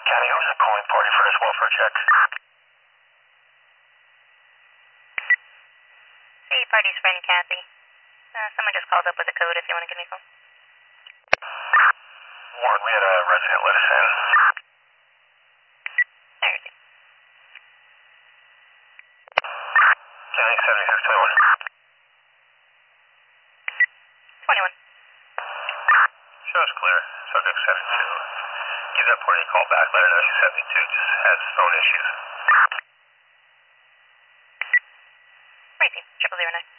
County, who's the calling party for this welfare check? Hey, party's friend Kathy. Someone just called up with a code if you want to give me a call. Warren, we had a resident let us in. Alright. County 7621. 21. Show's clear. Subject 72. Give that party a call back. Let her know she's 72. Just has phone issues. Right, 009.